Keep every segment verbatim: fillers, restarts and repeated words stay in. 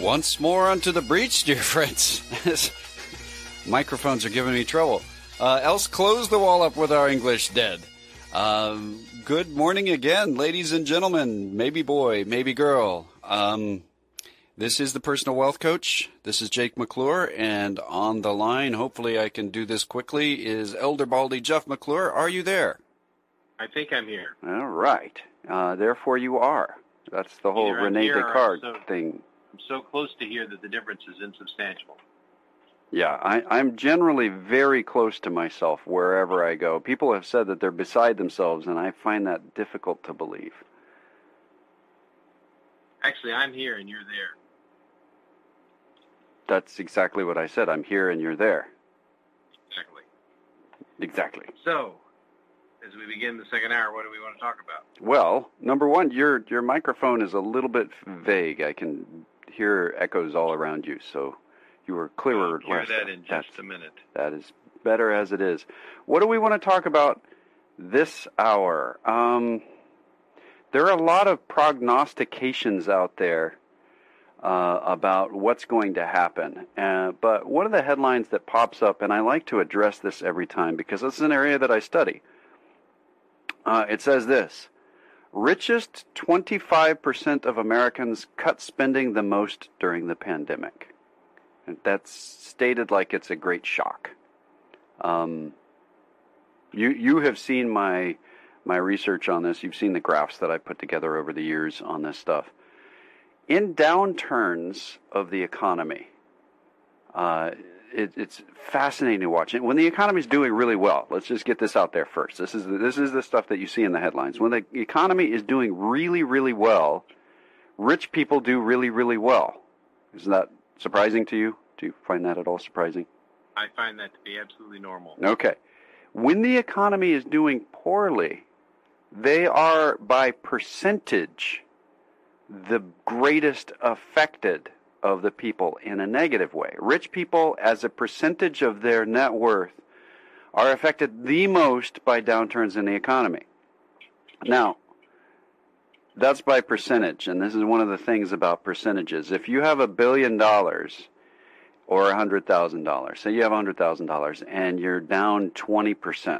Once more onto the breach, dear friends. Microphones are giving me trouble. Uh, else close the wall up with our English dead. Um, good morning again, ladies and gentlemen, maybe boy, maybe girl. Um, this is the Personal Wealth Coach. This is Jake McClure, and on the line, hopefully I can do this quickly, is Elder Baldy Jeff McClure. Are you there? I think I'm here. All right. Uh, therefore you are. That's the whole Either I'm Rene here or Descartes I'm so- thing. I'm so close to here that the difference is insubstantial. Yeah, I, I'm generally very close to myself wherever I go. People have said that they're beside themselves, and I find that difficult to believe. Actually, I'm here and you're there. That's exactly what I said. I'm here and you're there. Exactly. Exactly. So, as we begin the second hour, what do we want to talk about? Well, number one, your your microphone is a little bit vague. I can hear echoes all around you, so you were clearer. We'll hear last that time. in just That's, a minute. That is better as it is. What do we want to talk about this hour? Um, there are a lot of prognostications out there uh, about what's going to happen. Uh, but one of the headlines that pops up, and I like to address this every time because this is an area that I study. Uh, it says this: richest twenty-five percent of Americans cut spending the most during the pandemic. And that's stated like it's a great shock. Um, you you have seen my my research on this. You've seen the graphs that I put together over the years on this stuff. In downturns of the economy, uh, it, it's fascinating to watch. When the economy is doing really well, let's just get this out there first. This is the, this is the stuff that you see in the headlines. When the economy is doing really, really well, rich people do really, really well. Isn't that surprising to you? Do you find that at all surprising? I find that to be absolutely normal. Okay. When the economy is doing poorly, they are, by percentage, the greatest affected of the people in a negative way. Rich people, as a percentage of their net worth, are affected the most by downturns in the economy. Now, that's by percentage, and this is one of the things about percentages. If you have a billion dollars or a hundred thousand dollars, say you have a hundred thousand dollars and you're down twenty percent,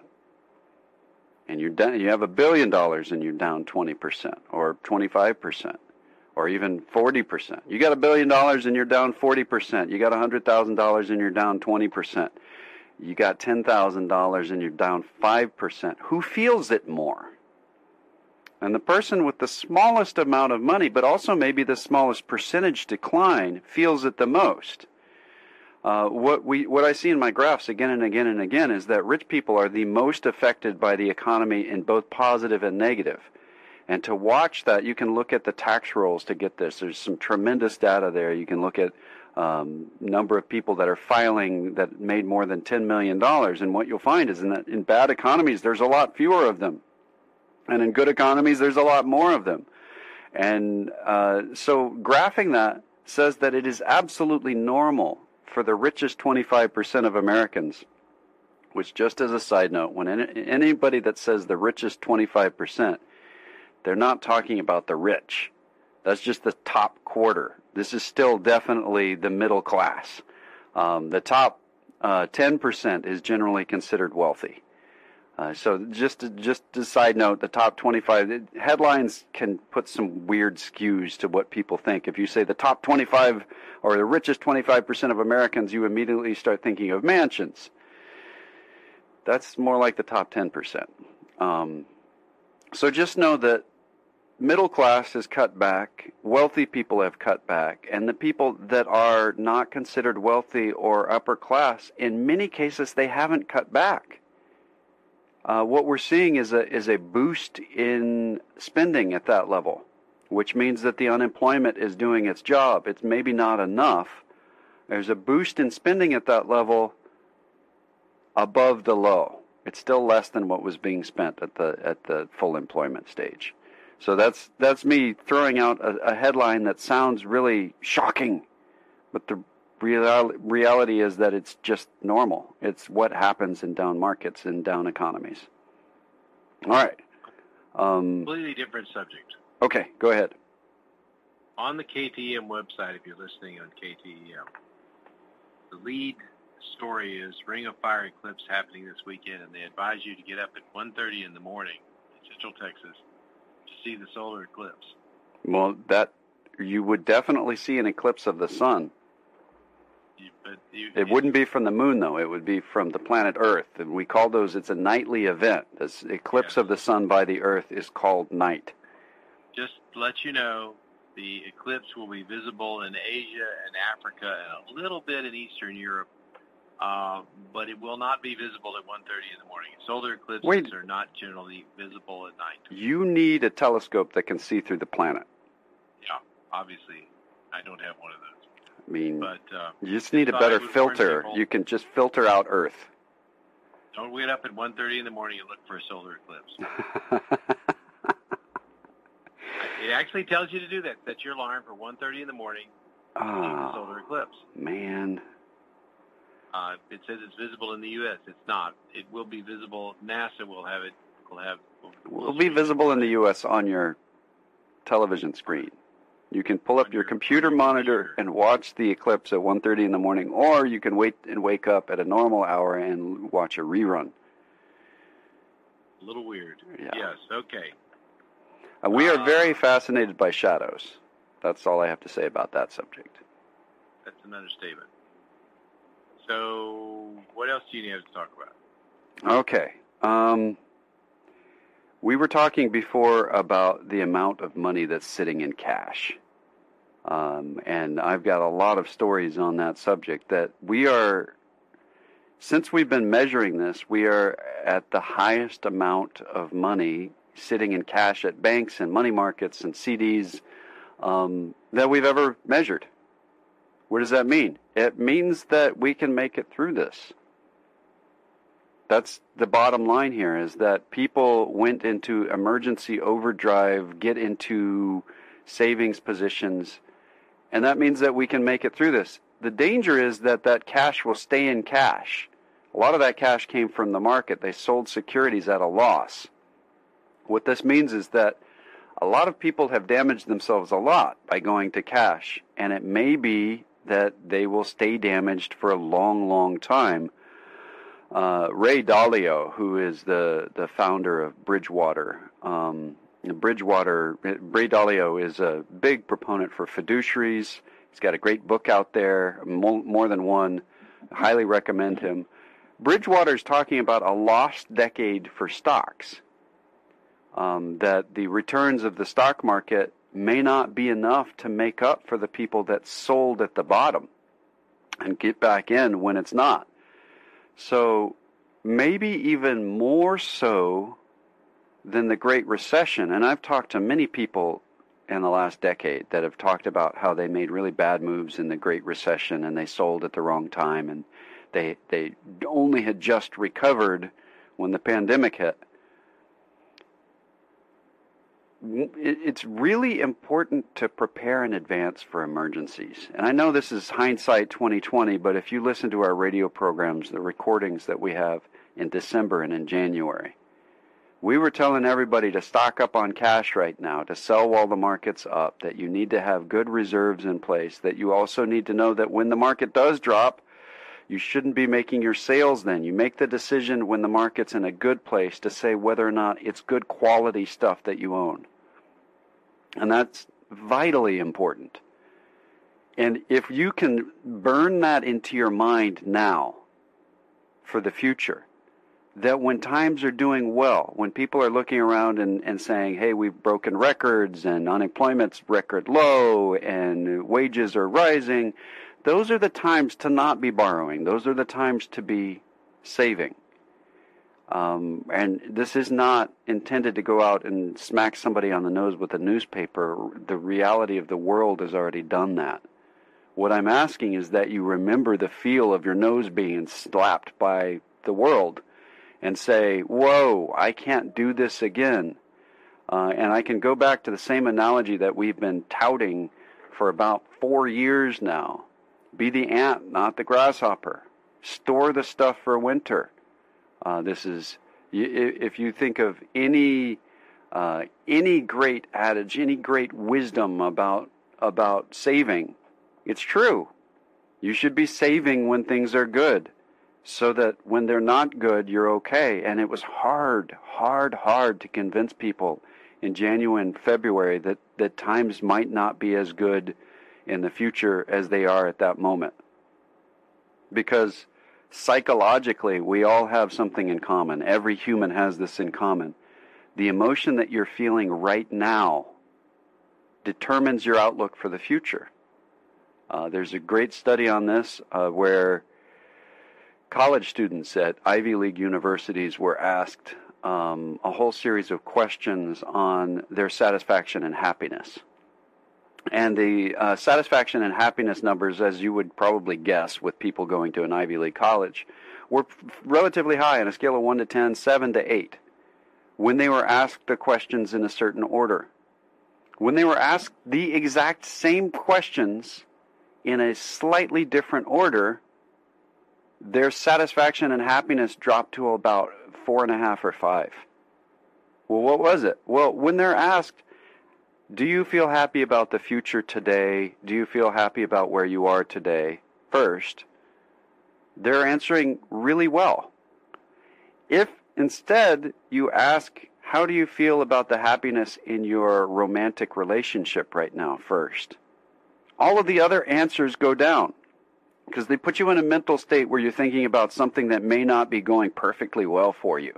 and you're down, you have a billion dollars and you're down twenty percent or twenty-five percent. Or even forty percent. You got a billion dollars and you're down forty percent. You got one hundred thousand dollars and you're down twenty percent. You got ten thousand dollars and you're down five percent. Who feels it more? And the person with the smallest amount of money, but also maybe the smallest percentage decline, feels it the most. Uh, what we, what I see in my graphs again and again and again is that rich people are the most affected by the economy in both positive and negative. And to watch that, you can look at the tax rolls to get this. There's some tremendous data there. You can look at um, number of people that are filing that made more than ten million dollars. And what you'll find is in, that in bad economies, there's a lot fewer of them. And in good economies, there's a lot more of them. And uh, so graphing that says that it is absolutely normal for the richest twenty-five percent of Americans, which, just as a side note, when any, anybody that says the richest twenty-five percent, they're not talking about the rich. That's just the top quarter. This is still definitely the middle class. Um, the top uh, ten percent is generally considered wealthy. Uh, so just to, just a side note, the top twenty-five, it, headlines can put some weird skews to what people think. If you say the top twenty-five or the richest twenty-five percent of Americans, you immediately start thinking of mansions. That's more like the top ten percent. Um, so just know that middle class has cut back, wealthy people have cut back, and the people that are not considered wealthy or upper class, in many cases, they haven't cut back. Uh, what we're seeing is a is a boost in spending at that level, which means that the unemployment is doing its job. It's maybe not enough. There's a boost in spending at that level above the low. It's still less than what was being spent at the at the full employment stage. So that's that's me throwing out a, a headline that sounds really shocking, but the real, reality is that it's just normal. It's what happens in down markets and down economies. All right. Um, Completely different subject. okay, go ahead. on the K T E M website, if you're listening on K T E M, the lead story is Ring of Fire eclipse happening this weekend, and they advise you to get up at one thirty in the morning in Central Texas to see the solar eclipse. Well, that you would definitely see an eclipse of the sun. You, but you, It you, wouldn't be from the moon, though. It would be from the planet Earth. And we call those, it's a nightly event. This eclipse Yes. of the sun by the Earth is called night. Just to let you know, the eclipse will be visible in Asia and Africa and a little bit in Eastern Europe, uh, but it will not be visible at one thirty in the morning. Solar eclipses Wait. are not generally visible at night. You need a telescope that can see through the planet. Yeah, obviously, I don't have one of those. I mean, But uh, you just need a thought I better would warn filter. people. You can just filter out Earth. Don't wait up at one thirty in the morning and look for a solar eclipse. It actually tells you to do that. Set your alarm for one thirty in the morning to see the solar Oh, eclipse. man. Uh, it says it's visible in the U S It's not. It will be visible. NASA will have it. Will have. Will be visible in the U S on your television screen. You can pull up On your your- computer on your monitor computer. and watch the eclipse at one thirty in the morning, or you can wait and wake up at a normal hour and watch a rerun. A little weird. Yeah. Yes. Okay. Uh, we are Uh, very fascinated by shadows. That's all I have to say about that subject. That's an understatement. So, what else do you need to talk about? Okay. Um, we were talking before about the amount of money that's sitting in cash. Um, and I've got a lot of stories on that subject that we are, since we've been measuring this, we are at the highest amount of money sitting in cash at banks and money markets and C Ds um, that we've ever measured. What does that mean? It means that we can make it through this. That's the bottom line here, is that people went into emergency overdrive, get into savings positions, and that means that we can make it through this. The danger is that that cash will stay in cash. A lot of that cash came from the market. They sold securities at a loss. What this means is that a lot of people have damaged themselves a lot by going to cash, and it may be that they will stay damaged for a long, long time. Uh, Ray Dalio, who is the, the founder of Bridgewater, um, Bridgewater, Ray Dalio is a big proponent for fiduciaries. He's got a great book out there, more, more than one. I highly recommend him. Bridgewater is talking about a lost decade for stocks. Um, that the returns of the stock market may not be enough to make up for the people that sold at the bottom and get back in when it's not. So maybe even more so than the Great Recession. And I've talked to many people in the last decade that have talked about how they made really bad moves in the Great Recession and they sold at the wrong time and they they only had just recovered when the pandemic hit. It's really important to prepare in advance for emergencies. And I know this is hindsight twenty twenty, but if you listen to our radio programs, the recordings that we have in December and in January, we were telling everybody to stock up on cash right now, to sell while the market's up, that you need to have good reserves in place, that you also need to know that when the market does drop, you shouldn't be making your sales then. You make the decision when the market's in a good place to say whether or not it's good quality stuff that you own. And that's vitally important. And if you can burn that into your mind now for the future, that when times are doing well, when people are looking around and, and saying, hey, we've broken records and unemployment's record low and wages are rising, those are the times to not be borrowing. Those are the times to be saving. Um, and this is not intended to go out and smack somebody on the nose with a newspaper. The reality of the world has already done that. What I'm asking is that you remember the feel of your nose being slapped by the world and say, whoa, I can't do this again. Uh, and I can go back to the same analogy that we've been touting for about four years now. Be the ant, not the grasshopper. Store the stuff for winter. Uh, this is, if you think of any uh, any great adage, any great wisdom about about saving. It's true. You should be saving when things are good, so that when they're not good, you're okay. And it was hard, hard, hard to convince people in January and February that, that times might not be as good in the future as they are at that moment. Because psychologically, we all have something in common. Every human has this in common. The emotion that you're feeling right now determines your outlook for the future. Uh, there's a great study on this uh, where college students at Ivy League universities were asked um, a whole series of questions on their satisfaction and happiness. And the uh, satisfaction and happiness numbers, as you would probably guess with people going to an Ivy League college, were relatively high on a scale of one to ten, seven to eight, when they were asked the questions in a certain order. When they were asked the exact same questions in a slightly different order, their satisfaction and happiness dropped to about four and a half or five. Well, what was it? Well, when they're asked, do you feel happy about the future today? Do you feel happy about where you are today? First, they're answering really well. If instead you ask, how do you feel about the happiness in your romantic relationship right now first? All of the other answers go down because they put you in a mental state where you're thinking about something that may not be going perfectly well for you.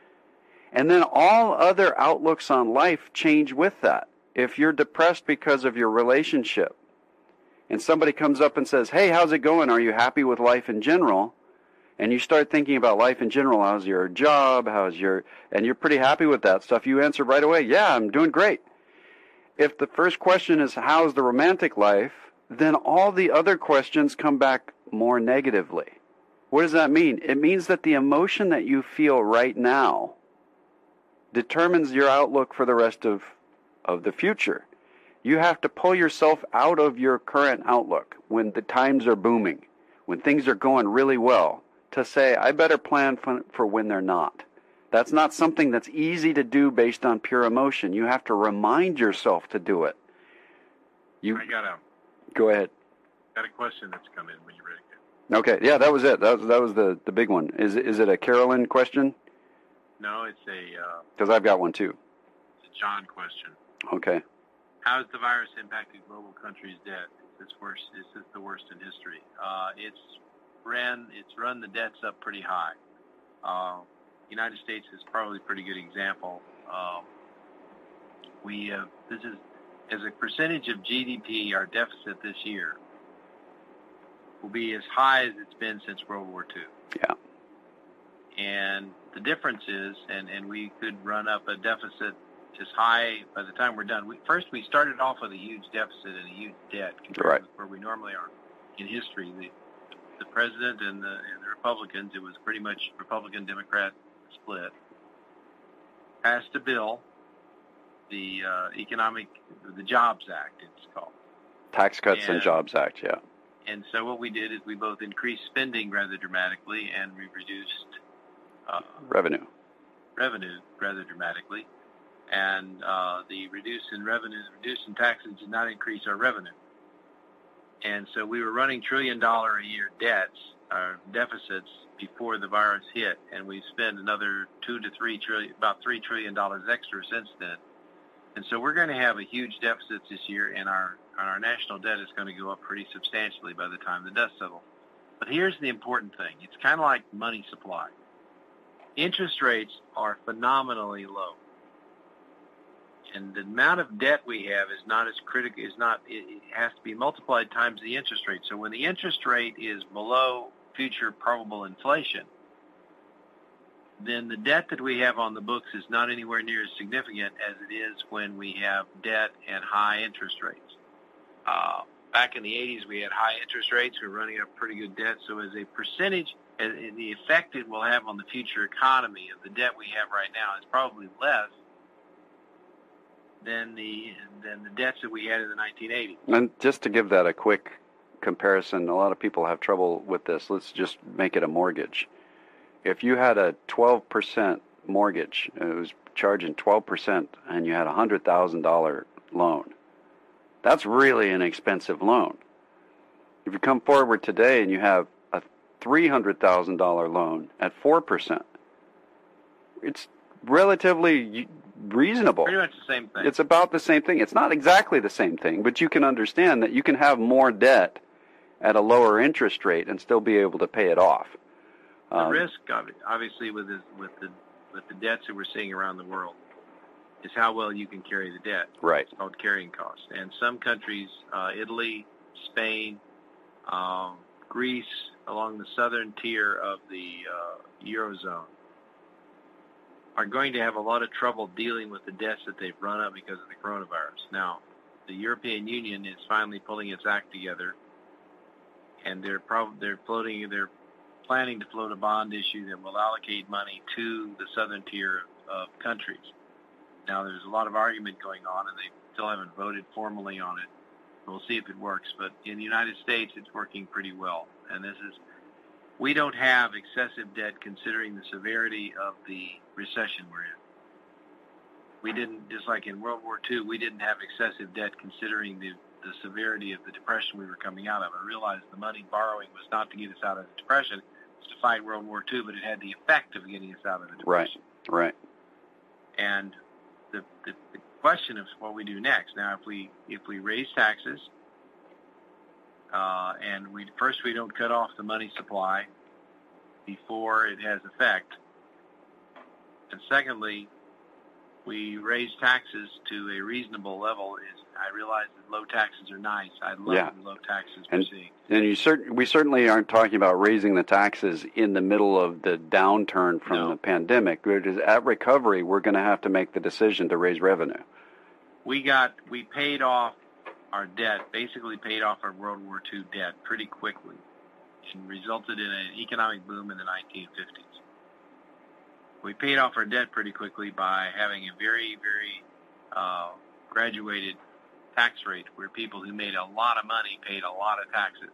And then all other outlooks on life change with that. If you're depressed because of your relationship and somebody comes up and says, hey, how's it going? Are you happy with life in general? And you start thinking about life in general. How's your job? How's your, and you're pretty happy with that stuff. You answer right away, yeah, I'm doing great. If the first question is, how's the romantic life? Then all the other questions come back more negatively. What does that mean? It means that the emotion that you feel right now determines your outlook for the rest of, of the future. You have to pull yourself out of your current outlook when the times are booming, when things are going really well, to say, I better plan for, for when they're not. That's not something that's easy to do based on pure emotion. You have to remind yourself to do it. You I got a go ahead. Got a question that's come in when you're ready. Okay, yeah, that was it. That was that was the, the big one. Is is it a Carolyn question? No, it's a uh, Because I've got one too. it's a John question. Okay. How has the virus impacted global countries' debt? Is this worse? Is this the worst in history? Uh, it's ran it's run the debts up pretty high. Uh, United States is probably a pretty good example. Um, we have, this is as a percentage of G D P, our deficit this year will be as high as it's been since World War Two. Yeah. And the difference is, and, and we could run up a deficit as high by the time we're done. We, first, we started off with a huge deficit and a huge debt compared right. to where we normally are in history. The, the president and the, and the Republicans, it was pretty much Republican-Democrat split, passed a bill, the uh, economic, the Jobs Act, it's called. Tax Cuts and, and Jobs Act, yeah. And so what we did is we both increased spending rather dramatically and we reduced uh, revenue. Revenue rather dramatically. And uh, the reduce in revenues, reduce in taxes did not increase our revenue. And so we were running trillion dollar a year debts, our deficits before the virus hit, and we spent another two to three trillion, about three trillion dollars extra since then. And so we're going to have a huge deficit this year, and our and our national debt is going to go up pretty substantially by the time the dust settles. But here's the important thing: it's kind of like money supply. Interest rates are phenomenally low, and the amount of debt we have is not as critical. Is not it, it has to be multiplied times the interest rate. So when the interest rate is below future probable inflation, then the debt that we have on the books is not anywhere near as significant as it is when we have debt and high interest rates. Uh, back in the eighties, we had high interest rates. We were running up pretty good debt. So as a percentage, as the effect it will have on the future economy of the debt we have right now is probably less than the than the debts that we had in the nineteen eighties. And just to give that a quick comparison, a lot of people have trouble with this. Let's just make it a mortgage. If you had a twelve percent mortgage, it was charging twelve percent, and you had a one hundred thousand dollars loan, That's really an expensive loan. If you come forward today and you have a three hundred thousand dollars loan at four percent, it's relatively reasonable. Pretty much the same thing. It's about the same thing. It's not exactly the same thing, but you can understand that you can have more debt at a lower interest rate and still be able to pay it off. The Um, risk, obviously, with the, with the with the debts that we're seeing around the world, is how well you can carry the debt. Right. It's called carrying costs. And some countries, uh, Italy, Spain, um, Greece, along the southern tier of the uh, Eurozone, are going to have a lot of trouble dealing with the debts that they've run up because of the coronavirus. Now, the European Union is finally pulling its act together, and they're prob- they're floating they're planning to float a bond issue that will allocate money to the southern tier of countries. Now, there's a lot of argument going on, and they still haven't voted formally on it. We'll see if it works. But in the United States, it's working pretty well. And this is, we don't have excessive debt considering the severity of the recession we're in. We didn't, just like in World War Two, we didn't have excessive debt considering the, the severity of the depression we were coming out of. I realized the money borrowing was not to get us out of the depression, it was to fight World War Two, but it had the effect of getting us out of the depression. Right, right. And the, the, the question is what we do next. Now, if we if we raise taxes, uh, and we first we don't cut off the money supply before it has effect, and secondly, we raise taxes to a reasonable level. Is I realize that low taxes are nice. I love Yeah. the low taxes And- we're seeing. And you cert- we certainly aren't talking about raising the taxes in the middle of the downturn from No. the pandemic. It is at recovery, we're going to have to make the decision to raise revenue. We got we paid off our debt, basically paid off our World War Two debt pretty quickly, and resulted in an economic boom in the nineteen fifties. We paid off our debt pretty quickly by having a very, very uh, graduated tax rate where people who made a lot of money paid a lot of taxes.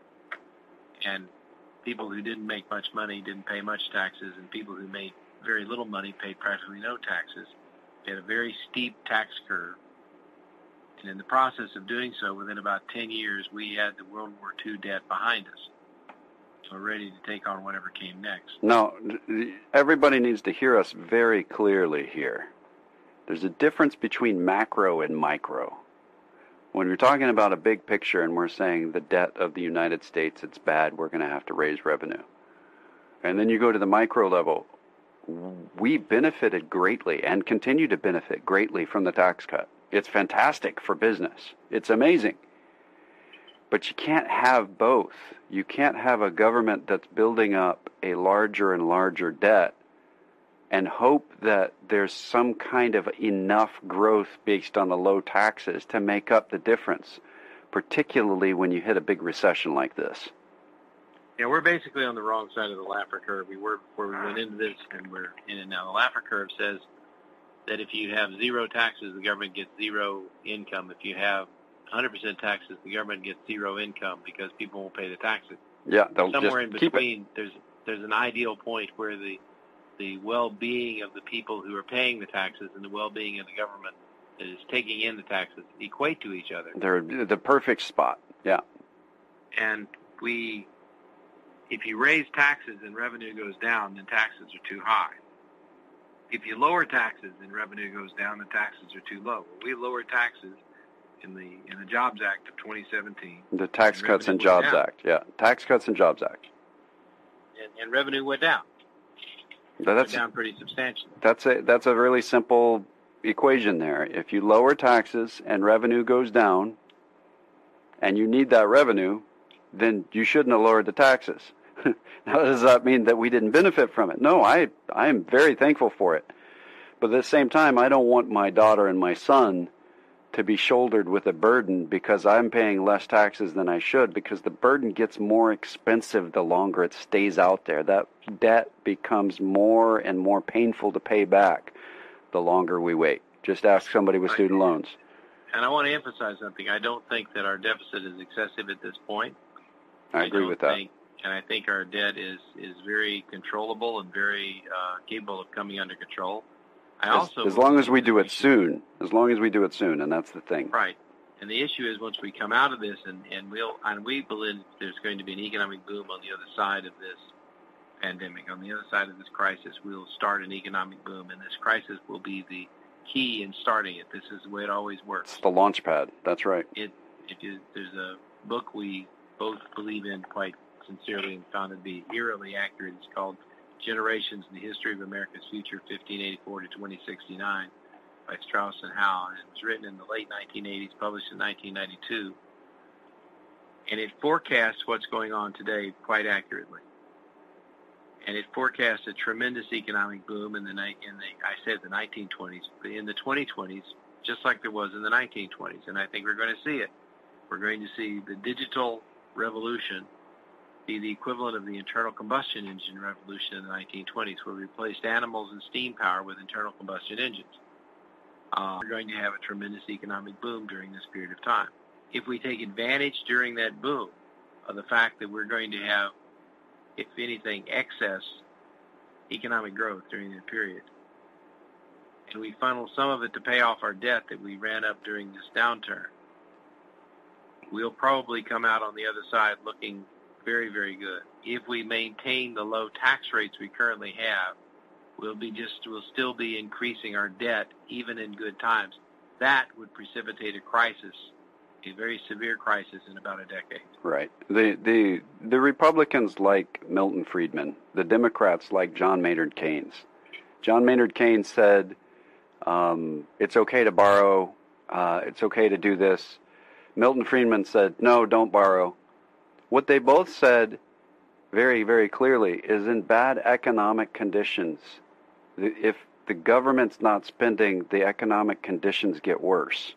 And people who didn't make much money didn't pay much taxes, and people who made very little money paid practically no taxes. We had a very steep tax curve. And in the process of doing so, within about ten years, we had the World War Two debt behind us. So we're ready to take on whatever came next. Now, everybody needs to hear us very clearly here. There's a difference between macro and micro. When we're talking about a big picture and we're saying the debt of the United States, it's bad, we're going to have to raise revenue. And then you go to the micro level. We benefited greatly and continue to benefit greatly from the tax cut. It's fantastic for business. It's amazing. But you can't have both. You can't have a government that's building up a larger and larger debt and hope that there's some kind of enough growth based on the low taxes to make up the difference, particularly when you hit a big recession like this. Yeah, we're basically on the wrong side of the Laffer curve. We were before we went into this, and we're in it now. The Laffer curve says that if you have zero taxes, the government gets zero income. If you have one hundred percent taxes, the government gets zero income because people won't pay the taxes. Yeah, they'll Somewhere just in keep it. between, there's there's an ideal point where the the well-being of the people who are paying the taxes and the well-being of the government that is taking in the taxes equate to each other. They're the perfect spot. Yeah. And we, if you raise taxes and revenue goes down, then taxes are too high. If you lower taxes and revenue goes down, the taxes are too low. We lowered taxes in the in the Jobs Act of twenty seventeen. The Tax And Cuts and revenue went Jobs down. Act. Yeah, Tax Cuts and Jobs Act. And, and revenue went down. Now, Went That's down pretty substantially. that's a that's a really simple equation there. If you lower taxes and revenue goes down, and you need that revenue, then you shouldn't have lowered the taxes. Now, does that mean that we didn't benefit from it? No, I I am very thankful for it. But at the same time, I don't want my daughter and my son to be shouldered with a burden because I'm paying less taxes than I should, because the burden gets more expensive the longer it stays out there. That debt becomes more and more painful to pay back the longer we wait. Just ask somebody with student loans. And I want to emphasize something. I don't think that our deficit is excessive at this point. I agree don't with that. Think, and I think our debt is, is very controllable and very uh, capable of coming under control. I As, also as long as we do believe it soon. As long as we do it soon, and that's the thing. Right. And the issue is once we come out of this, and, and we'll and we believe there's going to be an economic boom on the other side of this pandemic. On the other side of this crisis, we'll start an economic boom, and this crisis will be the key in starting it. This is the way it always works. It's the launch pad. That's right. It, it is, there's a book we both believe in quite sincerely and found it to be eerily accurate. It's called Generations in the History of America's Future, fifteen eighty-four to twenty sixty-nine, by Strauss and Howe. And it was written in the late nineteen eighties, published in nineteen ninety-two. And it forecasts what's going on today quite accurately. And it forecasts a tremendous economic boom in the, in the I said the nineteen twenties, but in the twenty twenties, just like there was in the nineteen twenties. And I think we're going to see it. We're going to see the digital revolution be the equivalent of the internal combustion engine revolution in the nineteen twenties, where we replaced animals and steam power with internal combustion engines. Uh, we're going to have a tremendous economic boom during this period of time. If we take advantage during that boom of the fact that we're going to have, if anything, excess economic growth during that period, and we funnel some of it to pay off our debt that we ran up during this downturn, we'll probably come out on the other side looking very, very good. If we maintain the low tax rates we currently have, we'll be just we'll still be increasing our debt even in good times. That would precipitate a crisis, a very severe crisis in about a decade. Right. The the the Republicans like Milton Friedman. The Democrats like John Maynard Keynes. John Maynard Keynes said, um, "It's okay to borrow. Uh, it's okay to do this." Milton Friedman said, "No, don't borrow." What they both said very, very clearly is in bad economic conditions, if the government's not spending, the economic conditions get worse.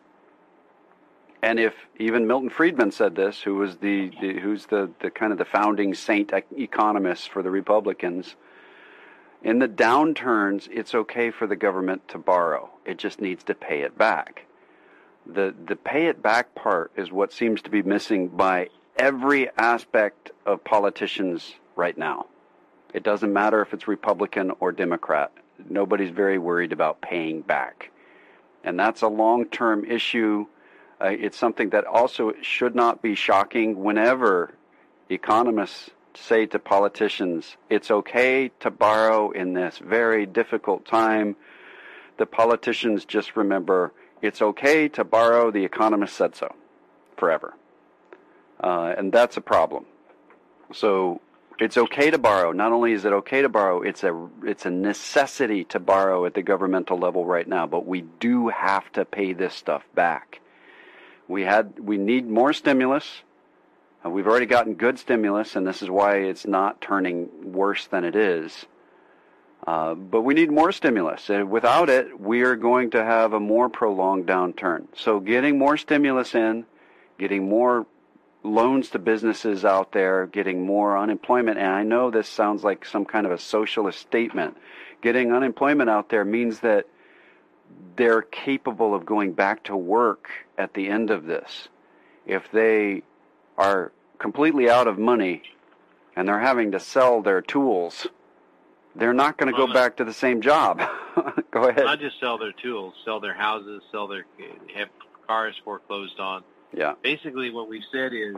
And if even Milton Friedman said this, who was the, the who's the, the kind of the founding saint economist for the Republicans, in the downturns, it's okay for the government to borrow. It just needs to pay it back. The the pay it back part is what seems to be missing by every aspect of politicians right now. It doesn't matter if it's Republican or Democrat. Nobody's very worried about paying back. And that's a long-term issue. Uh, it's something that also should not be shocking whenever economists say to politicians, it's okay to borrow in this very difficult time. The politicians just remember, it's okay to borrow, the economist said so, forever. Uh, and that's a problem. So it's okay to borrow. Not only is it okay to borrow, it's a it's a necessity to borrow at the governmental level right now. But we do have to pay this stuff back. We had we need more stimulus. Uh, we've already gotten good stimulus, and this is why it's not turning worse than it is. Uh, but we need more stimulus. Uh, without it, we are going to have a more prolonged downturn. So getting more stimulus in, getting more loans to businesses out there, getting more unemployment, and I know this sounds like some kind of a socialist statement. Getting unemployment out there means that they're capable of going back to work at the end of this. If they are completely out of money and they're having to sell their tools, they're not going to well, go back to the same job. Go ahead. Not just sell their tools, sell their houses, sell their have cars foreclosed on. Yeah. Basically, what we've said is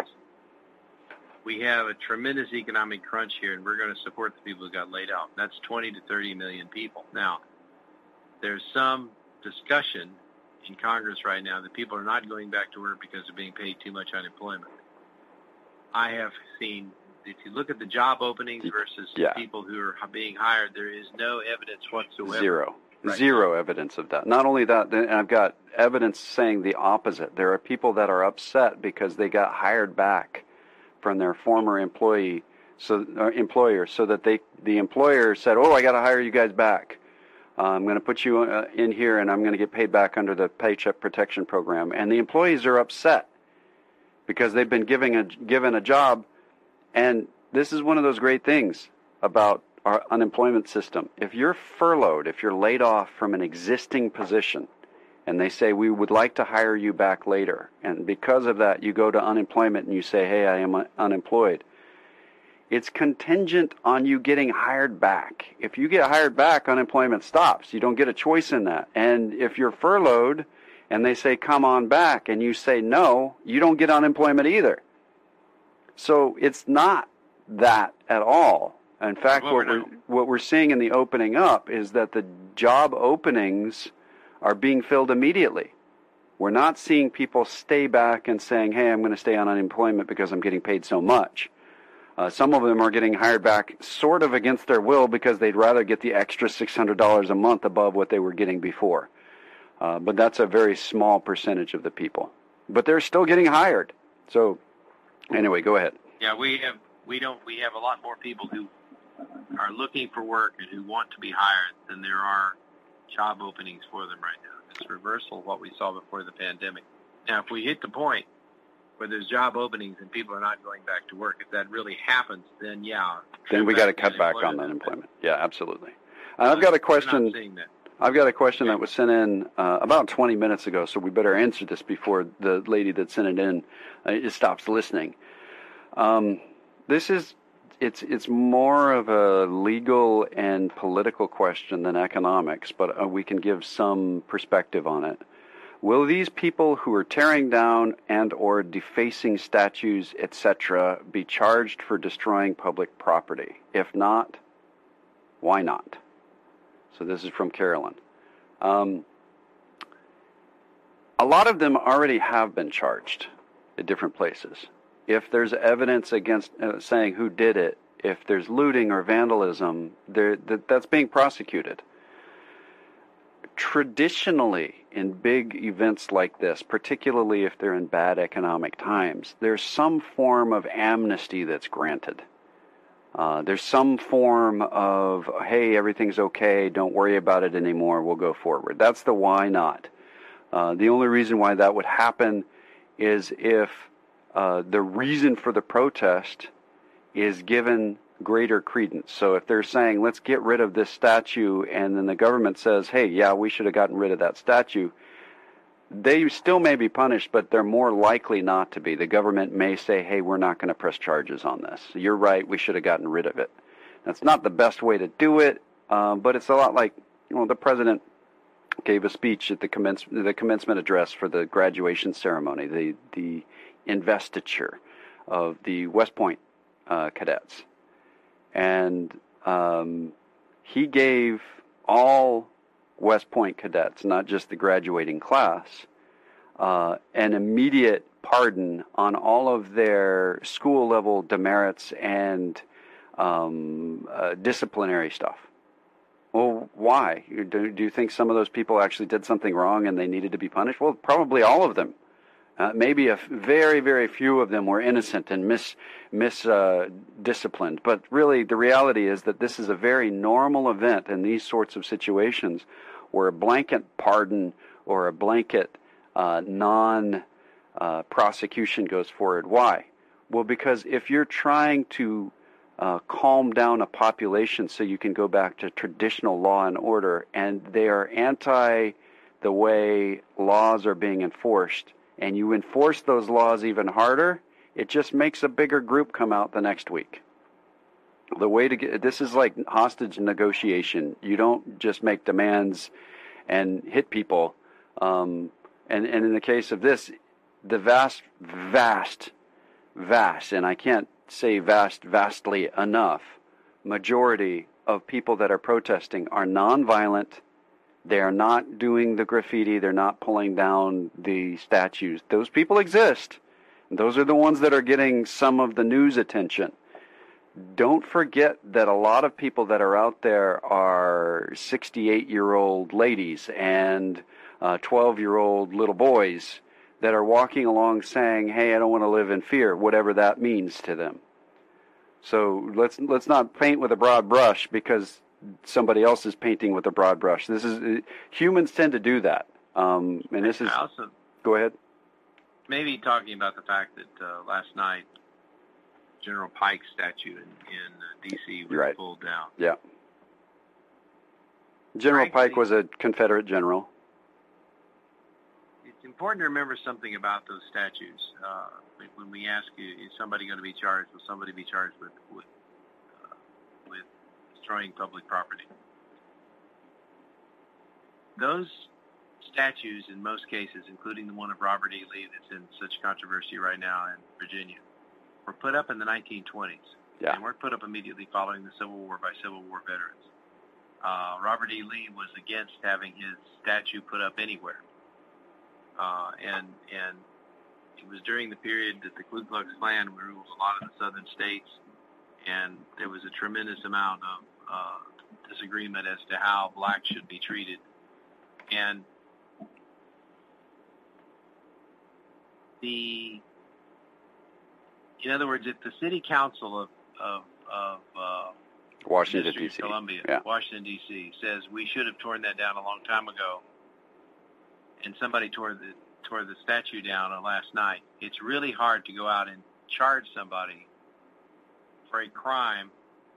we have a tremendous economic crunch here, and we're going to support the people who got laid out. That's twenty to thirty million people. Now, there's some discussion in Congress right now that people are not going back to work because they're being paid too much unemployment. I have seen, if you look at the job openings versus yeah. people who are being hired, there is no evidence whatsoever. Zero. Right Zero now. Evidence of that. Not only that, and I've got evidence saying the opposite. There are people that are upset because they got hired back from their former employee, so or employer, so that they the employer said, "Oh, I got to hire you guys back. Uh, I'm going to put you uh, in here, and I'm going to get paid back under the Paycheck Protection Program." And the employees are upset because they've been giving a given a job, and this is one of those great things about our unemployment system. If you're furloughed, if you're laid off from an existing position, and they say, we would like to hire you back later, and because of that, you go to unemployment and you say, hey, I am unemployed, it's contingent on you getting hired back. If you get hired back, unemployment stops. You don't get a choice in that. And if you're furloughed and they say, come on back, and you say no, you don't get unemployment either. So it's not that at all. In fact, what we're, what we're seeing in the opening up is that the job openings are being filled immediately. We're not seeing people stay back and saying, hey, I'm going to stay on unemployment because I'm getting paid so much. Uh, some of them are getting hired back sort of against their will because they'd rather get the extra six hundred dollars a month above what they were getting before. Uh, but that's a very small percentage of the people. But they're still getting hired. So anyway, go ahead. Yeah, we have we don't we have a lot more people who are looking for work and who want to be hired than there are job openings for them right now. It's a reversal of what we saw before the pandemic. Now, if we hit the point where there's job openings and people are not going back to work, if that really happens, then yeah. Then we got to cut back on unemployment. Yeah, absolutely. And I've got a question. I've got a question that was sent in uh, about twenty minutes ago, so we better answer this before the lady that sent it in uh, stops listening. Um, this is it's it's more of a legal and political question than economics, but uh, we can give some perspective on it. Will these people who are tearing down and or defacing statues, et cetera, be charged for destroying public property? If not, why not? So this is from Carolyn. Um, a lot of them already have been charged at different places. If there's evidence against uh, saying who did it, if there's looting or vandalism, there, that, that's being prosecuted. Traditionally, in big events like this, particularly if they're in bad economic times, there's some form of amnesty that's granted. Uh, there's some form of, hey, everything's okay, don't worry about it anymore, we'll go forward. That's the why not. Uh, the only reason why that would happen is if uh, the reason for the protest is given greater credence. So if they're saying, let's get rid of this statue, and then the government says, hey, yeah, we should have gotten rid of that statue, they still may be punished, but they're more likely not to be. The government may say, hey, we're not going to press charges on this. You're right, we should have gotten rid of it. That's not the best way to do it, uh, but it's a lot like, you know, the president gave a speech at the, commence, the commencement address for the graduation ceremony, the, the investiture of the West Point uh, cadets. And um, he gave all West Point cadets, not just the graduating class, uh, an immediate pardon on all of their school-level demerits and um, uh, disciplinary stuff. Well, why? Do, do you think some of those people actually did something wrong and they needed to be punished? Well, probably all of them. Uh, maybe a very, very few of them were innocent and mis, mis uh, disciplined. But really, the reality is that this is a very normal event in these sorts of situations where a blanket pardon or a blanket uh, non-prosecution uh, goes forward. Why? Well, because if you're trying to uh, calm down a population so you can go back to traditional law and order, and they are anti the way laws are being enforced, and you enforce those laws even harder, it just makes a bigger group come out the next week. The way to get this is like hostage negotiation. You don't just make demands and hit people. Um, and, and in the case of this, the vast, vast, vast, and I can't say vast, vastly enough, majority of people that are protesting are nonviolent. They are not doing the graffiti. They're not pulling down the statues. Those people exist. Those are the ones that are getting some of the news attention. Don't forget that a lot of people that are out there are sixty-eight-year-old ladies and uh, twelve-year-old little boys that are walking along saying, hey, I don't want to live in fear, whatever that means to them. So let's let's not paint with a broad brush because somebody else is painting with a broad brush. This is humans tend to do that, um, and this is. Also, go ahead. Maybe talking about the fact that uh, last night General Pike's statue in, in uh, D C was right. pulled down. Yeah. General Frankly, Pike was a Confederate general. It's important to remember something about those statues. Uh, when we ask you, is somebody going to be charged? Will somebody be charged with with, uh, with destroying public property? Those statues, in most cases, including the one of Robert E. Lee that's in such controversy right now in Virginia, were put up in the nineteen twenties. Yeah. And weren't put up immediately following the Civil War by Civil War veterans. Uh, Robert E. Lee was against having his statue put up anywhere. Uh, and and it was during the period that the Ku Klux Klan ruled a lot of the southern states, and there was a tremendous amount of uh, disagreement as to how blacks should be treated. And the, in other words, if the city council of of, of uh, Washington, D C Columbia, yeah. Washington, D C says we should have torn that down a long time ago, and somebody tore the tore the statue down on last night, it's really hard to go out and charge somebody for a crime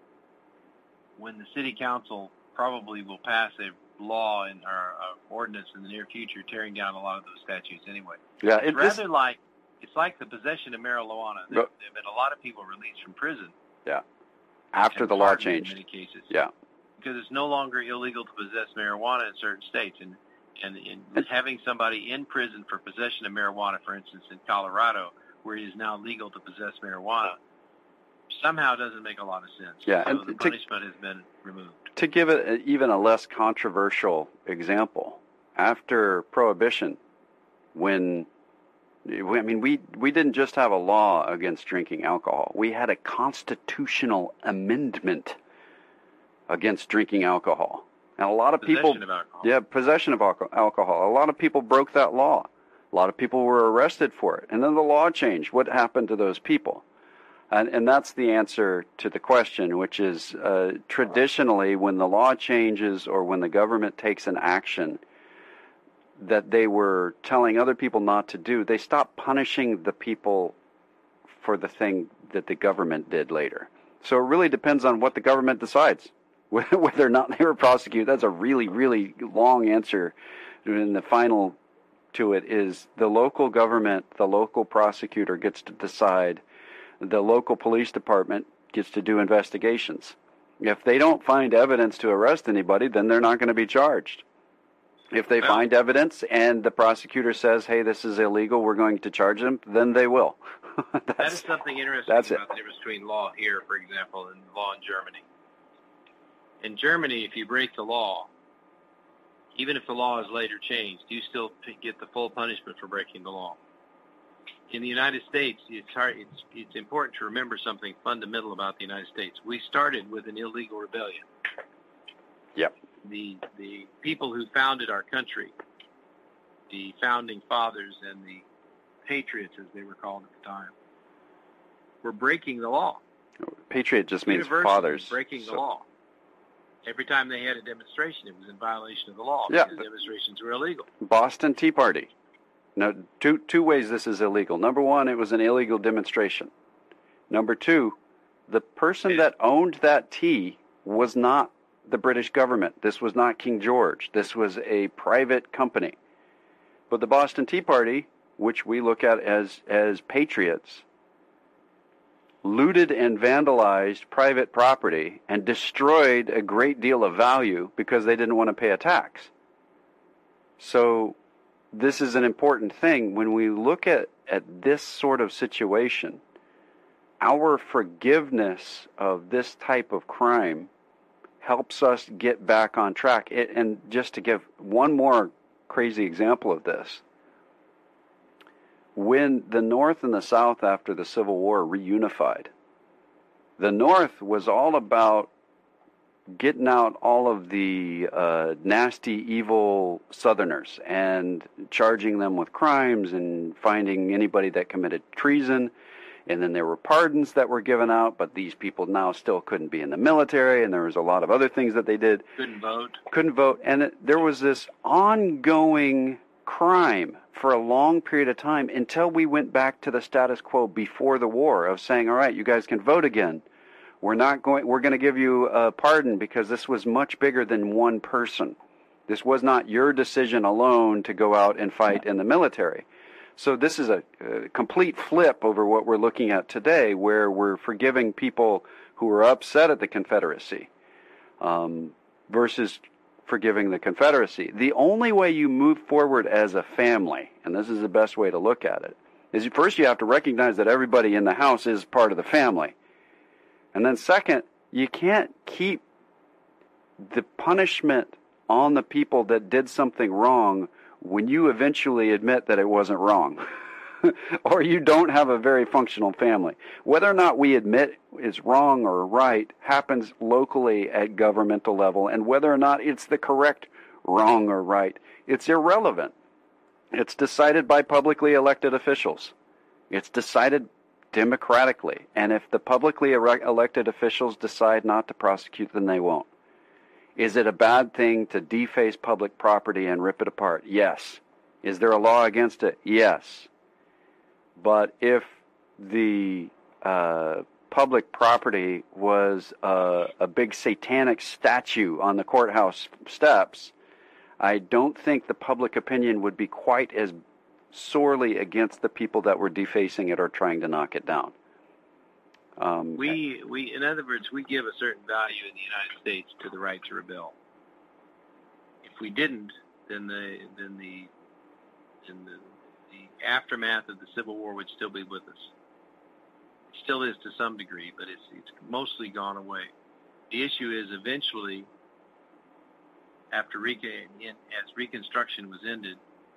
when the city council probably will pass a law in our uh, ordinance in the near future tearing down a lot of those statues anyway. Yeah, it's it, rather this, like it's like the possession of marijuana. There, but, there have been a lot of people released from prison. Yeah, after the law changed. In many cases. Yeah, because it's no longer illegal to possess marijuana in certain states, and and, and having somebody in prison for possession of marijuana, for instance, in Colorado, where it is now legal to possess marijuana, somehow doesn't make a lot of sense. Yeah, so and the to, punishment has been removed. To give it a, even a less controversial example, after Prohibition, when I mean we we didn't just have a law against drinking alcohol, we had a constitutional amendment against drinking alcohol, and a lot of possession people, of alcohol. yeah, possession of alcohol. A lot of people broke that law. A lot of people were arrested for it, and then the law changed. What happened to those people? And, and that's the answer to the question, which is uh, traditionally when the law changes or when the government takes an action that they were telling other people not to do, they stop punishing the people for the thing that the government did later. So it really depends on what the government decides, whether or not they were prosecuted. That's a really, really long answer. And the final to it is the local government, the local prosecutor gets to decide. The local police department gets to do investigations. If they don't find evidence to arrest anybody, then they're not going to be charged. If they well, find evidence and the prosecutor says, hey, this is illegal, we're going to charge them, then they will. that is something interesting that's about it. the difference between law here, for example, and law in Germany. In Germany, if you break the law, even if the law is later changed, you still get the full punishment for breaking the law. In the United States, it's hard, it's it's important to remember something fundamental about the United States. We started with an illegal rebellion. Yep. The the people who founded our country, the founding fathers and the patriots, as they were called at the time, were breaking the law. Patriot just means Universities fathers. Breaking so. the law. Every time they had a demonstration, it was in violation of the law Yeah, because demonstrations were illegal. Boston Tea Party. Now, two two ways this is illegal. Number one, it was an illegal demonstration. Number two, the person that owned that tea was not the British government. This was not King George. This was a private company. But the Boston Tea Party, which we look at as, as patriots, looted and vandalized private property and destroyed a great deal of value because they didn't want to pay a tax. So this is an important thing. When we look at, at this sort of situation, our forgiveness of this type of crime helps us get back on track. It, and just to give one more crazy example of this, when the North and the South after the Civil War reunified, the North was all about getting out all of the uh, nasty, evil Southerners and charging them with crimes and finding anybody that committed treason. And then there were pardons that were given out, but these people now still couldn't be in the military, and there was a lot of other things that they did. Couldn't vote. Couldn't vote. And it, there was this ongoing crime for a long period of time until we went back to the status quo before the war of saying, all right, you guys can vote again. We're not going, we're going to give you a pardon because this was much bigger than one person. This was not your decision alone to go out and fight in the military. So this is a, a complete flip over what we're looking at today, where we're forgiving people who were upset at the Confederacy, um, versus forgiving the Confederacy. The only way you move forward as a family, and this is the best way to look at it, is first you have to recognize that everybody in the house is part of the family. And then second, you can't keep the punishment on the people that did something wrong when you eventually admit that it wasn't wrong. Or you don't have a very functional family. Whether or not we admit is wrong or right happens locally at governmental level, and whether or not it's the correct wrong or right, it's irrelevant. It's decided by publicly elected officials. It's decided democratically. And if the publicly elected officials decide not to prosecute, then they won't. Is it a bad thing to deface public property and rip it apart? Yes. Is there a law against it? Yes. But if the uh, public property was uh, a big satanic statue on the courthouse steps, I don't think the public opinion would be quite as sorely against the people that were defacing it or trying to knock it down. Um, we, we, in other words, we give a certain value in the United States to the right to rebel. If we didn't, then the then the then the, the aftermath of the Civil War would still be with us. It still is to some degree, but it's it's mostly gone away. The issue is eventually, after Recon, as Reconstruction was ended,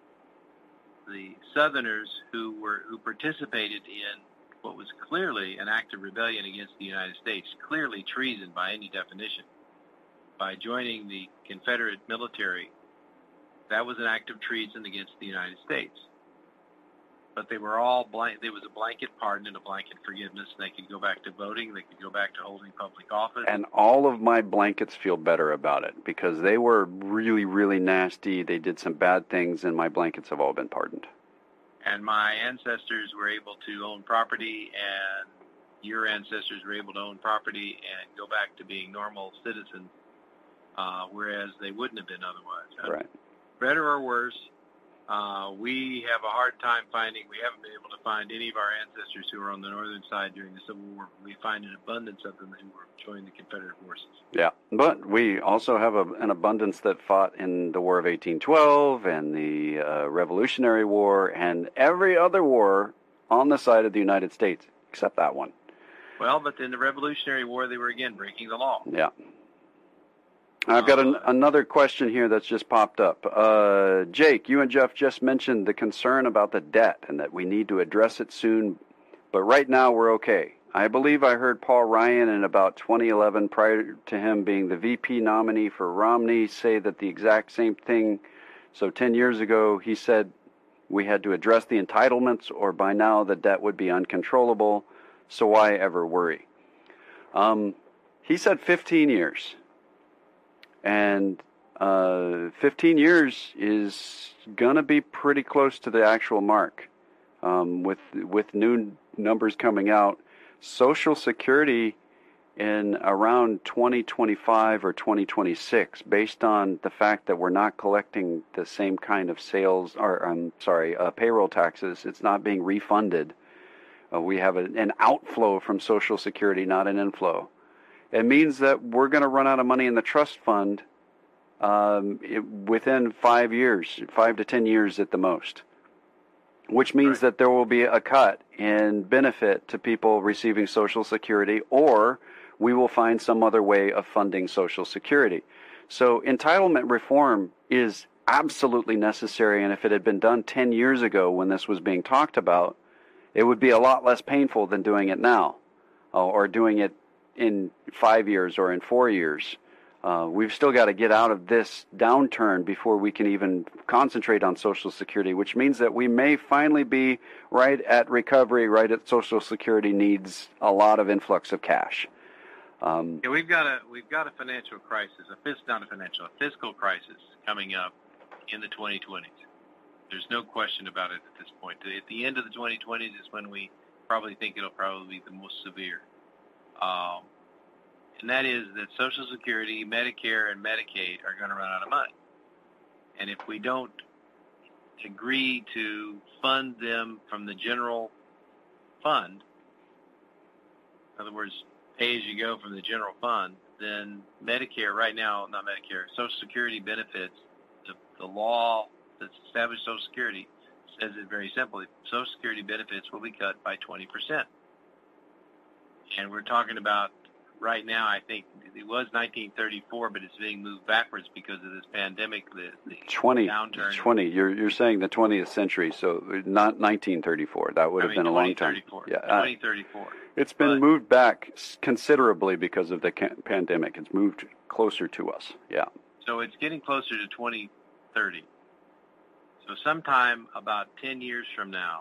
the Southerners who were who participated in what was clearly an act of rebellion against the United States, clearly treason by any definition, by joining the Confederate military, that was an act of treason against the United States. But they were all blank. There was a blanket pardon and a blanket forgiveness. They could go back to voting. They could go back to holding public office. And all of my blankets feel better about it because they were really, really nasty. They did some bad things, and my blankets have all been pardoned. And my ancestors were able to own property, and your ancestors were able to own property and go back to being normal citizens, uh, whereas they wouldn't have been otherwise. Right. Better or worse, uh, we have a hard time finding, we haven't been able to find any of our ancestors who were on the northern side during the Civil War. We find an abundance of them who were joined the Confederate forces. Yeah, but we also have a, an abundance that fought in the War of eighteen twelve and the uh, Revolutionary War and every other war on the side of the United States, except that one. Well, but in the Revolutionary War, they were again breaking the law. Yeah. I've got an, another question here that's just popped up. Uh, Jake, you and Jeff just mentioned the concern about the debt and that we need to address it soon, but right now we're okay. I believe I heard Paul Ryan in about twenty eleven, prior to him being the V P nominee for Romney, say that the exact same thing. So ten years ago, he said we had to address the entitlements or by now the debt would be uncontrollable, so why ever worry? Um, he said fifteen years. And uh, fifteen years is going to be pretty close to the actual mark. Um, with with new numbers coming out, Social Security in around twenty twenty-five or twenty twenty-six, based on the fact that we're not collecting the same kind of sales, or I'm sorry, uh, payroll taxes, it's not being refunded. Uh, we have a, an outflow from Social Security, not an inflow. It means that we're going to run out of money in the trust fund um, it, within five years, five to ten years at the most, which means right. that there will be a cut in benefit to people receiving Social Security, or we will find some other way of funding Social Security. So entitlement reform is absolutely necessary, and if it had been done ten years ago when this was being talked about, it would be a lot less painful than doing it now, uh, or doing it in five years or in four years. Uh, we've still got to get out of this downturn before we can even concentrate on Social Security, which means that we may finally be right at recovery, right at Social Security needs a lot of influx of cash. Um, yeah, we've got a we've got a financial crisis, a fis- not a financial, a fiscal crisis coming up in the twenty twenties. There's no question about it at this point. At the end of the twenty twenties is when we probably think it'll probably be the most severe. Um, and that is that Social Security, Medicare, and Medicaid are going to run out of money. And if we don't agree to fund them from the general fund, in other words, pay as you go from the general fund, then Medicare right now, not Medicare, Social Security benefits, the, the law that's established Social Security says it very simply. Social Security benefits will be cut by twenty percent. And we're talking about right now, I think it was nineteen thirty-four, but it's being moved backwards because of this pandemic, the, the twenty, downturn. twenty. You're you're saying the twentieth century, so not nineteen thirty-four. That would have I mean, been a long time. Yeah, twenty thirty-four. It's been but, moved back considerably because of the pandemic. It's moved closer to us. Yeah. So it's getting closer to twenty thirty. So sometime about ten years from now,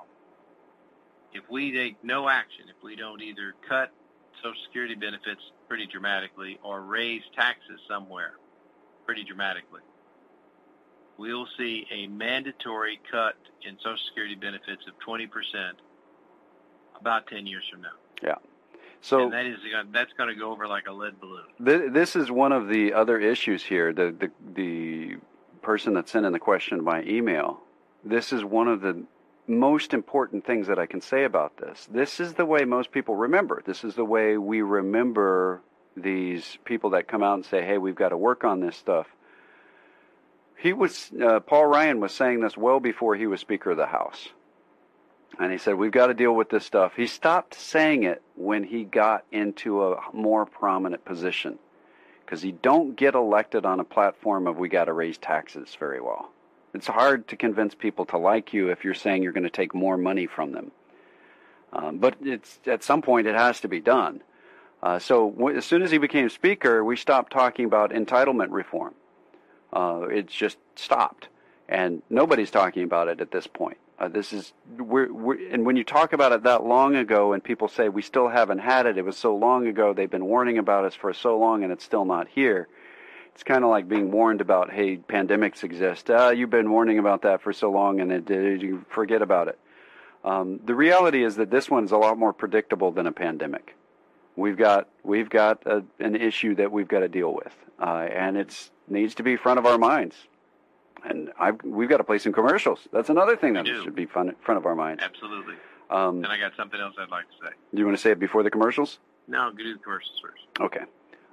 if we take no action, if we don't either cut Social Security benefits pretty dramatically or raise taxes somewhere pretty dramatically, we'll see a mandatory cut in Social Security benefits of twenty percent about ten years from now. Yeah. So and that is that's going to go over like a lead balloon. Th- this is one of the other issues here. The, the the person that sent in the question by email, this is one of the most important things that I can say about this. This is the way most people remember. This is the way we remember these people that come out and say, hey, we've got to work on this stuff. He was, uh, Paul Ryan was saying this well before he was Speaker of the House. And he said, we've got to deal with this stuff. He stopped saying it when he got into a more prominent position, because you don't get elected on a platform of we got to raise taxes very well. It's hard to convince people to like you if you're saying you're going to take more money from them. Um, but it's at some point it has to be done. Uh, so w- as soon as he became Speaker, we stopped talking about entitlement reform. Uh, it just stopped. And nobody's talking about it at this point. Uh, this is we're, we're, and when you talk about it that long ago and people say we still haven't had it, it was so long ago, they've been warning about us for so long and it's still not here. It's kind of like being warned about, hey, pandemics exist. Uh, you've been warning about that for so long and it, it, you forget about it. Um, the reality is that this one's a lot more predictable than a pandemic. We've got we've got a, an issue that we've got to deal with, uh, and it needs to be front of our minds. And I've, we've got to play some commercials. That's another thing that should be fun, front of our minds. Absolutely. Um, and I got something else I'd like to say. Do you want to say it before the commercials? No, I'll do the commercials first. Okay.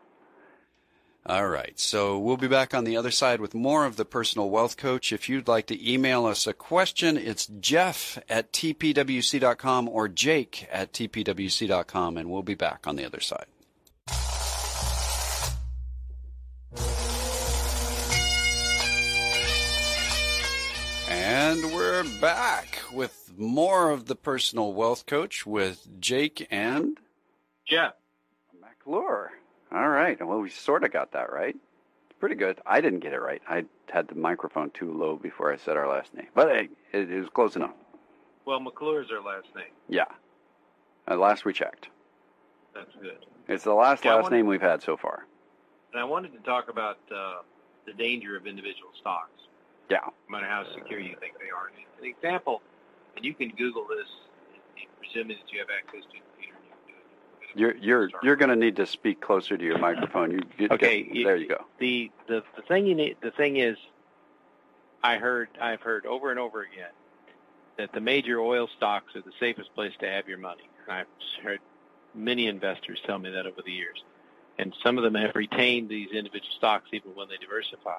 All right. So we'll be back on the other side with more of the Personal Wealth Coach. If you'd like to email us a question, it's Jeff at T P W C dot com or Jake at T P W C dot com, and we'll be back on the other side. And we're back with more of the Personal Wealth Coach with Jake and Jeff McClure. All right. Well, we sort of got that right. Pretty good. I didn't get it right. I had the microphone too low before I said our last name. But hey, it, it was close enough. Well, McClure is our last name. Yeah. Uh, last we checked. That's good. It's the last yeah, last wanted, name we've had so far. And I wanted to talk about uh, the danger of individual stocks. Yeah. No matter how secure you think they are. An example, and you can Google this, presuming that you have access to a computer. You're you're you're going to need to speak closer to your microphone. You get, okay, get, there you go. The, the the thing you need the thing is, I heard I've heard over and over again that the major oil stocks are the safest place to have your money. And I've heard many investors tell me that over the years, and some of them have retained these individual stocks even when they diversify.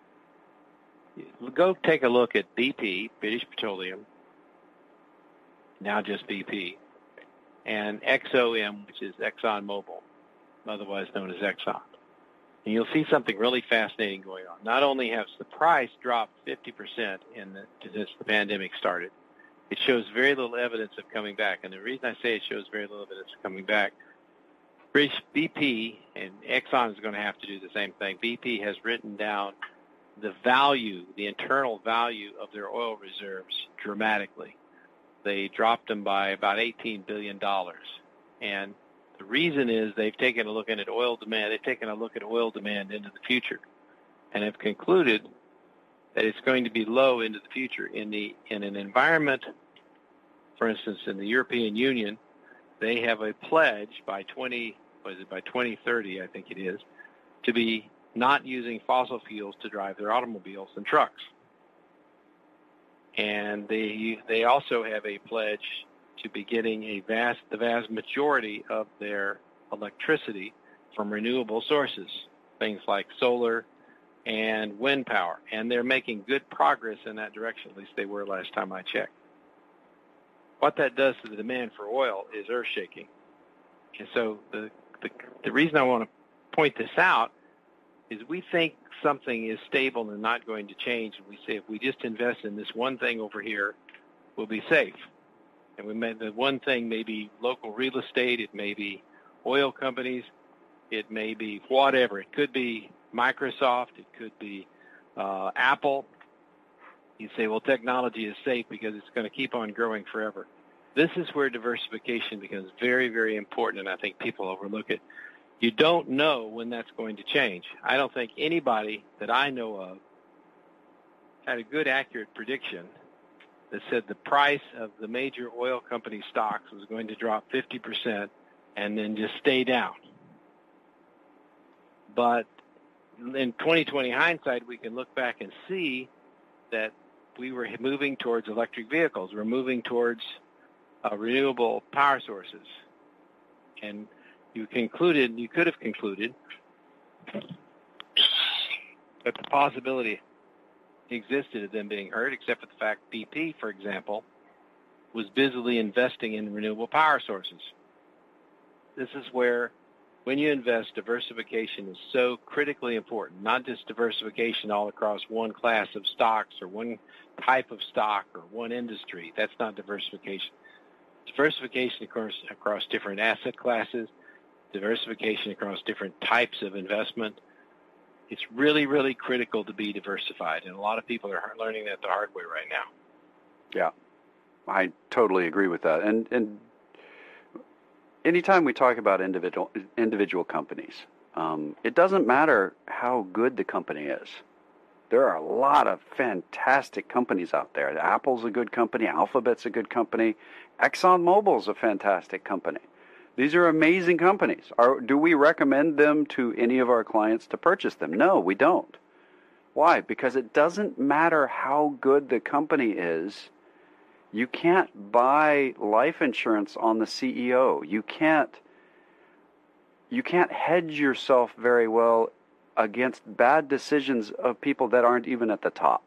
Go take a look at B P, British Petroleum, now just B P. And X O M, which is ExxonMobil, otherwise known as Exxon. And you'll see something really fascinating going on. Not only has the price dropped fifty percent in the, since the pandemic started, it shows very little evidence of coming back. And the reason I say it shows very little evidence of coming back, British B P and Exxon is going to have to do the same thing. B P has written down the value, the internal value of their oil reserves dramatically. They dropped them by about eighteen billion dollars. And the reason is they've taken a look at oil demand. They've taken a look at oil demand into the future and have concluded that it's going to be low into the future. In the in an environment, for instance, in the European Union, they have a pledge by twenty, what is it, by twenty thirty, I think it is, to be not using fossil fuels to drive their automobiles and trucks. And they they also have a pledge to be getting a vast the vast majority of their electricity from renewable sources, things like solar and wind power. And they're making good progress in that direction, at least they were last time I checked. What that does to the demand for oil is earth-shaking. And so the, the, the reason I want to point this out is we think something is stable and not going to change. And we say if we just invest in this one thing over here, we'll be safe. And we may, the one thing may be local real estate, it may be oil companies, it may be whatever. It could be Microsoft, it could be uh, Apple. You say, well, technology is safe because it's going to keep on growing forever. This is where diversification becomes very, very important, and I think people overlook it. You don't know when that's going to change. I don't think anybody that I know of had a good, accurate prediction that said the price of the major oil company stocks was going to drop fifty percent and then just stay down. But in twenty twenty hindsight, we can look back and see that we were moving towards electric vehicles. We're moving towards uh, renewable power sources. And you concluded, you could have concluded that the possibility existed of them being hurt, except for the fact B P, for example, was busily investing in renewable power sources. This is where, when you invest, diversification is so critically important, not just diversification all across one class of stocks or one type of stock or one industry. That's not diversification. Diversification across, across different asset classes, diversification across different types of investment. It's really, really critical to be diversified, and a lot of people are learning that the hard way right now. Yeah, I totally agree with that. And and anytime we talk about individual individual companies, um, it doesn't matter how good the company is. There are a lot of fantastic companies out there. Apple's a good company. Alphabet's a good company. ExxonMobil's a fantastic company. These are amazing companies. Are, do we recommend them to any of our clients to purchase them? No, we don't. Why? Because it doesn't matter how good the company is. You can't buy life insurance on the C E O. You can't, you can't hedge yourself very well against bad decisions of people that aren't even at the top.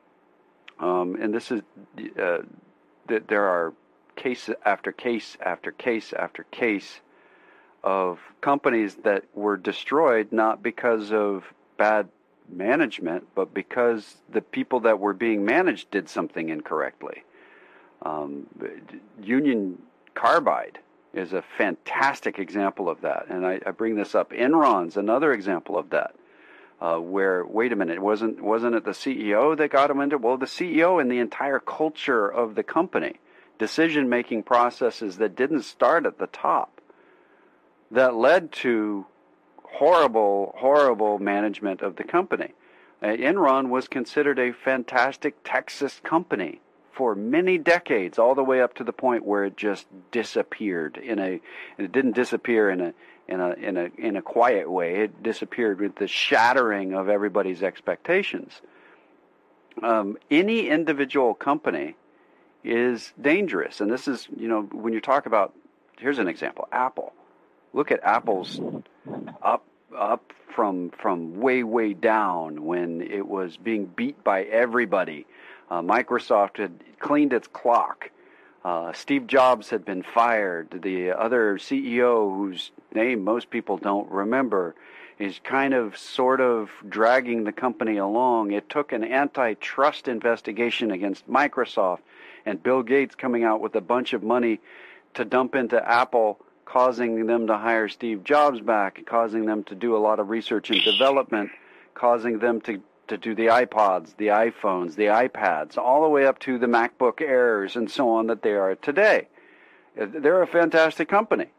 Um, and this is, uh, th- there are case after case after case after case of companies that were destroyed not because of bad management, but because the people that were being managed did something incorrectly. Um, Union Carbide is a fantastic example of that, and I, I bring this up. Enron's another example of that, uh, where, wait a minute, it wasn't, wasn't it the C E O that got him into? Well, the C E O and the entire culture of the company, decision-making processes that didn't start at the top, that led to horrible, horrible management of the company. Uh, Enron was considered a fantastic Texas company for many decades, all the way up to the point where it just disappeared in a, and it didn't disappear in a, in a, in a, in a quiet way. It disappeared with the shattering of everybody's expectations. Um, any individual company is dangerous. And this is, you know, when you talk about, here's an example, Apple. Look at Apple's up up from from way, way down when it was being beat by everybody. Uh, Microsoft had cleaned its clock. Uh, Steve Jobs had been fired. The other C E O, whose name most people don't remember, is kind of sort of dragging the company along. It took an antitrust investigation against Microsoft and Bill Gates coming out with a bunch of money to dump into Apple, causing them to hire Steve Jobs back, causing them to do a lot of research and development, causing them to, to do the iPods, the iPhones, the iPads, all the way up to the MacBook Airs and so on that they are today. They're a fantastic company.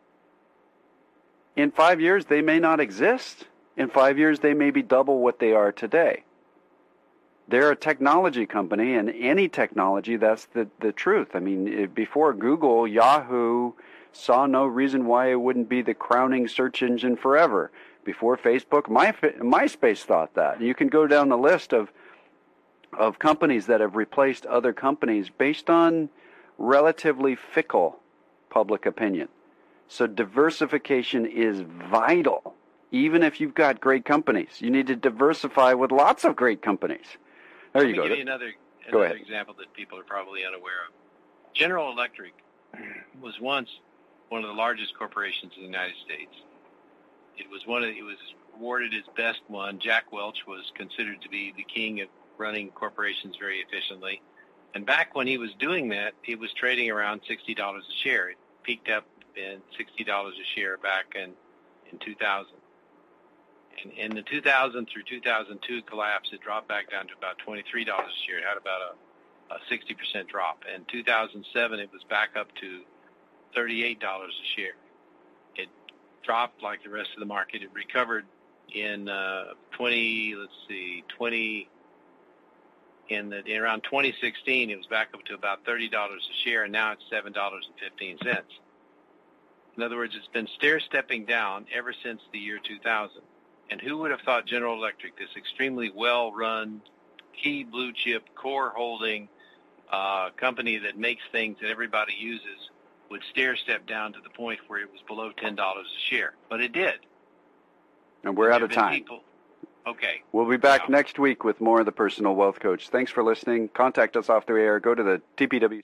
In five years, they may not exist. In five years, they may be double what they are today. They're a technology company, and any technology, that's the, the truth. I mean, before Google, Yahoo saw no reason why it wouldn't be the crowning search engine forever. Before Facebook, My, MySpace thought that. You can go down the list of of companies that have replaced other companies based on relatively fickle public opinion. So diversification is vital. Even if you've got great companies, you need to diversify with lots of great companies. There Let you me go. give you another, Go another ahead. example that people are probably unaware of. General Electric was once one of the largest corporations in the United States. It was one of, it was awarded its best one. Jack Welch was considered to be the king of running corporations very efficiently. And back when he was doing that, it was trading around sixty dollars a share. It peaked up in sixty dollars a share back in, in two thousand. And in the two thousand through two thousand two collapse, it dropped back down to about twenty-three dollars a share. It had about a, a sixty percent drop. In two thousand seven, it was back up to thirty-eight dollars a share. It dropped like the rest of the market. It recovered in uh, twenty. Let's see, twenty. In, the, in around twenty sixteen, it was back up to about thirty dollars a share, and now it's seven dollars and fifteen cents. In other words, it's been stair-stepping down ever since the year two thousand. And who would have thought General Electric, this extremely well-run, key blue-chip, core-holding uh, company that makes things that everybody uses, would stair-step down to the point where it was below ten dollars a share? But it did. And we're There out have of been time. people- Okay. We'll be back Wow. next week with more of the Personal Wealth Coach. Thanks for listening. Contact us off the air. Go to the T P W